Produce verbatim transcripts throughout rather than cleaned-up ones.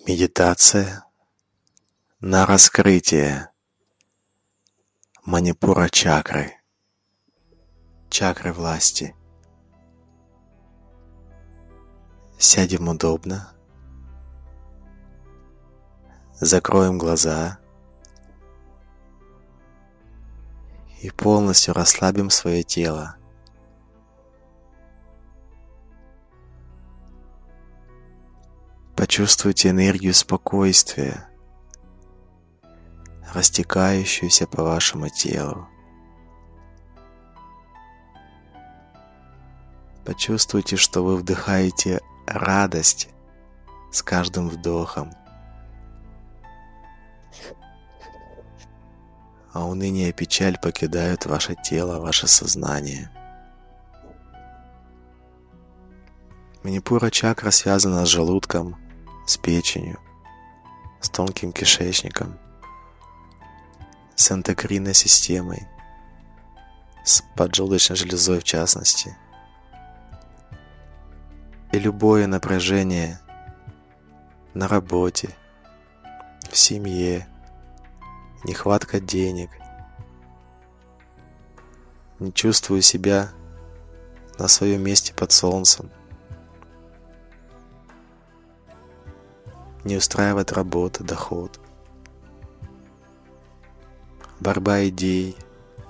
Медитация на раскрытие Манипура чакры, чакры власти. Сядем удобно, закроем глаза и полностью расслабим свое тело. Почувствуйте энергию спокойствия, растекающуюся по вашему телу. Почувствуйте, что вы вдыхаете радость с каждым вдохом, а уныние и печаль покидают ваше тело, ваше сознание. Манипура чакра связана с желудком, с печенью, с тонким кишечником, с эндокринной системой, с поджелудочной железой в частности. И любое напряжение на работе, в семье, нехватка денег, не чувствую себя на своем месте под солнцем, не устраивает работа, доход, борьба идей,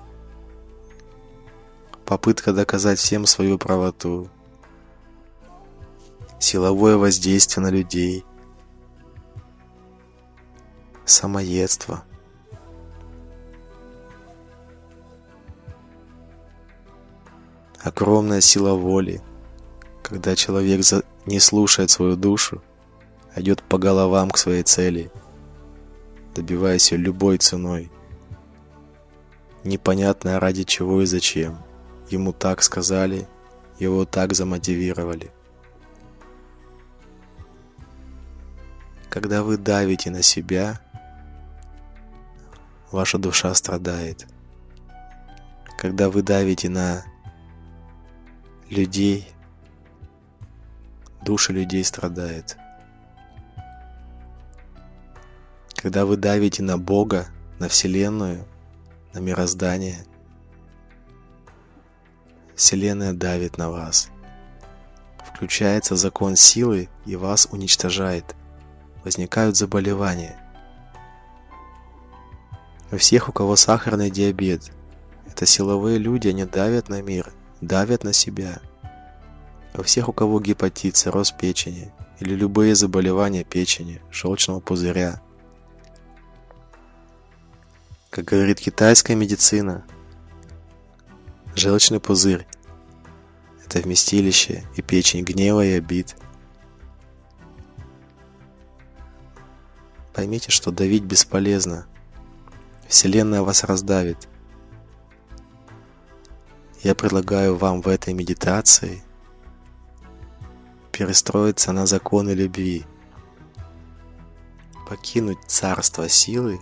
попытка доказать всем свою правоту, силовое воздействие на людей, самоедство. Огромная сила воли, когда человек не слушает свою душу, а идет по головам к своей цели, добиваясь ее любой ценой. Непонятно ради чего и зачем. Ему так сказали, его так замотивировали. Когда вы давите на себя, ваша душа страдает. Когда вы давите на людей, души людей страдают. Когда вы давите на Бога, на Вселенную, на мироздание, Вселенная давит на вас. Включается закон силы и вас уничтожает. Возникают заболевания. У всех, у кого сахарный диабет, это силовые люди, они давят на мир, давят на себя. У всех, у кого гепатит, цирроз печени или любые заболевания печени, желчного пузыря. Как говорит китайская медицина, желчный пузырь – это вместилище и печень гнева и обид. Поймите, что давить бесполезно. Вселенная вас раздавит. Я предлагаю вам в этой медитации перестроиться на законы любви, покинуть царство силы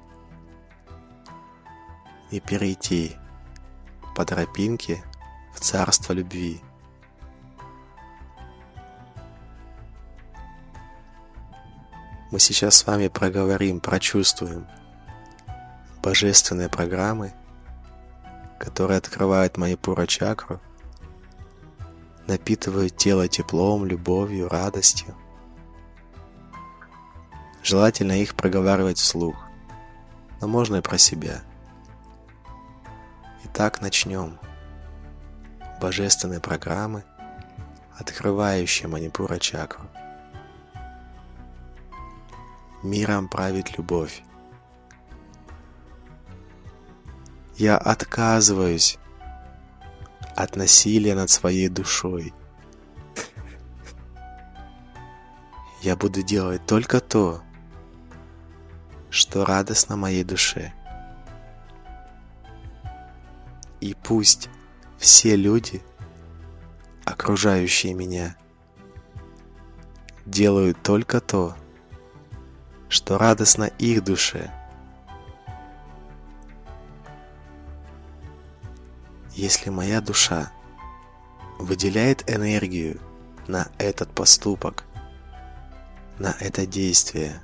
и перейти по тропинке в царство любви. Мы сейчас с вами проговорим, прочувствуем божественные программы, которые открывают Манипура чакру, напитывают тело теплом, любовью, радостью. Желательно их проговаривать вслух, но можно и про себя. Итак, начнем. Божественные программы, открывающие Манипура чакру. Миром правит любовь. Я отказываюсь от насилия над своей душой. Я буду делать только то, что радостно моей душе. И пусть все люди, окружающие меня, делают только то, что радостно их душе. Если моя душа выделяет энергию на этот поступок, на это действие.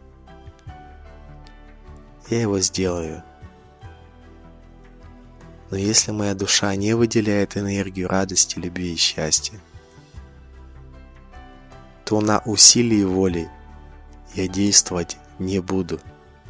Я его сделаю. Но если моя душа не выделяет энергию радости, любви и счастья, то на усилии воли я действовать не буду.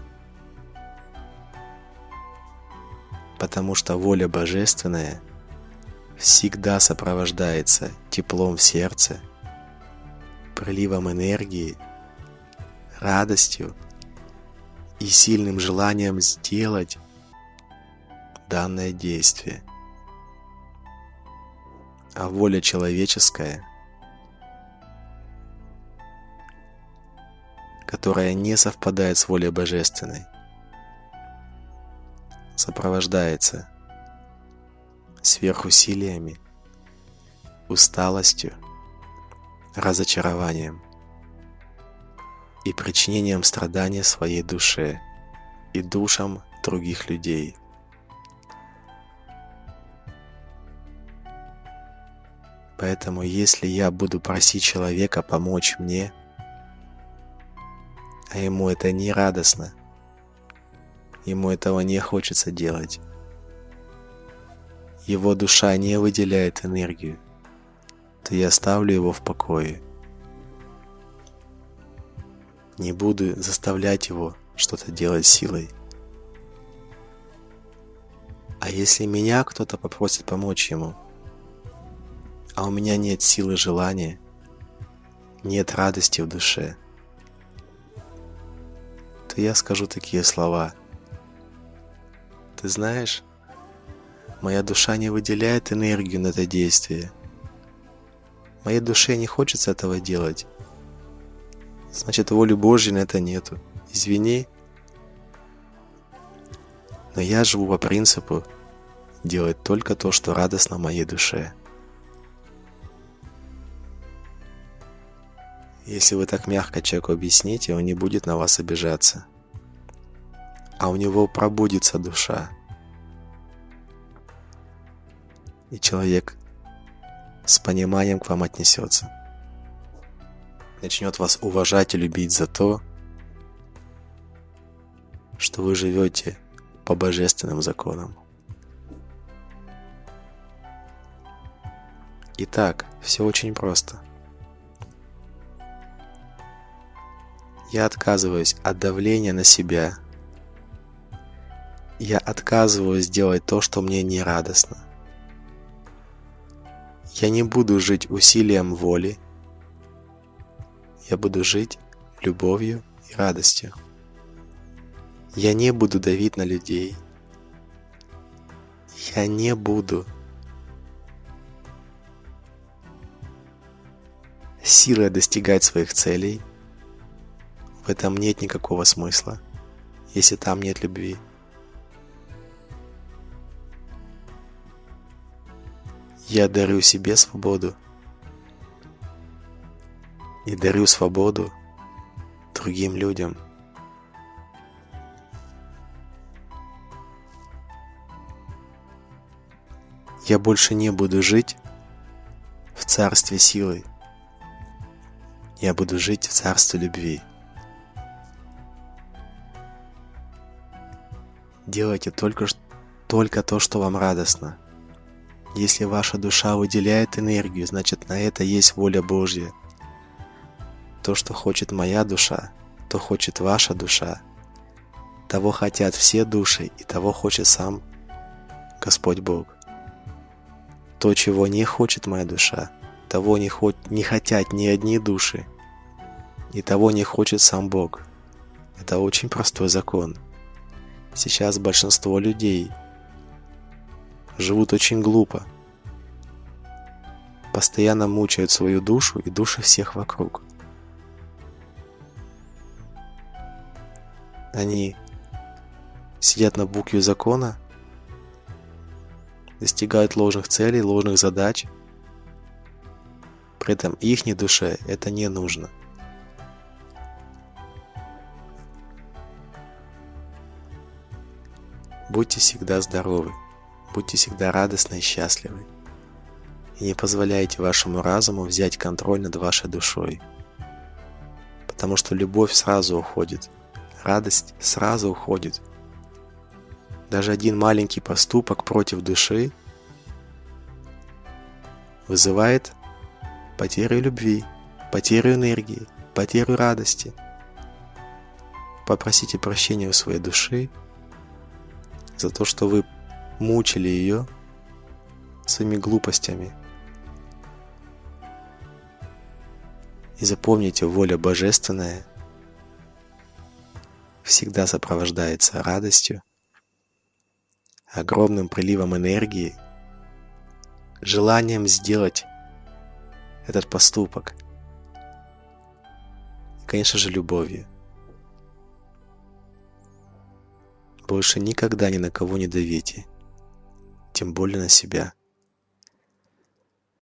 Потому что воля божественная всегда сопровождается теплом в сердце, приливом энергии, радостью и сильным желанием сделать данное действие. А воля человеческая, которая не совпадает с волей божественной, сопровождается сверхусилиями, усталостью, разочарованием и причинением страдания своей душе и душам других людей. Поэтому, если я буду просить человека помочь мне, а ему это не радостно, ему этого не хочется делать, его душа не выделяет энергию, то я оставлю его в покое. Не буду заставлять его что-то делать силой. А если меня кто-то попросит помочь ему, а у меня нет силы желания, нет радости в душе, то я скажу такие слова: ты знаешь, моя душа не выделяет энергию на это действие. Моей душе не хочется этого делать. Значит, воли Божьей на это нету. Извини. Но я живу по принципу делать только то, что радостно моей душе. Если вы так мягко человеку объясните, он не будет на вас обижаться. А у него пробудится душа. И человек с пониманием к вам отнесется. Начнет вас уважать и любить за то, что вы живете по божественным законам. Итак, все очень просто. Я отказываюсь от давления на себя. Я отказываюсь делать то, что мне не радостно. Я не буду жить усилием воли. Я буду жить любовью и радостью. Я не буду давить на людей. Я не буду силой достигать своих целей. В этом нет никакого смысла, если там нет любви. Я дарю себе свободу и дарю свободу другим людям. Я больше не буду жить в царстве силы. Я буду жить в царстве любви. Делайте только, только то, что вам радостно. Если ваша душа выделяет энергию, значит, на это есть воля Божья. То, что хочет моя душа, то хочет ваша душа. Того хотят все души, и того хочет сам Господь Бог. То, чего не хочет моя душа, того не, хо- не хотят ни одни души, и того не хочет сам Бог. Это очень простой закон. Сейчас большинство людей живут очень глупо, постоянно мучают свою душу и души всех вокруг. Они сидят на букве закона, достигают ложных целей, ложных задач, при этом ихней душе это не нужно. Будьте всегда здоровы, будьте всегда радостны и счастливы. И не позволяйте вашему разуму взять контроль над вашей душой. Потому что любовь сразу уходит, радость сразу уходит. Даже один маленький поступок против души вызывает потерю любви, потерю энергии, потерю радости. Попросите прощения у своей души за то, что вы мучили ее своими глупостями. И запомните, воля божественная всегда сопровождается радостью, огромным приливом энергии, желанием сделать этот поступок. И, конечно же, любовью. Больше никогда ни на кого не давите, тем более на себя.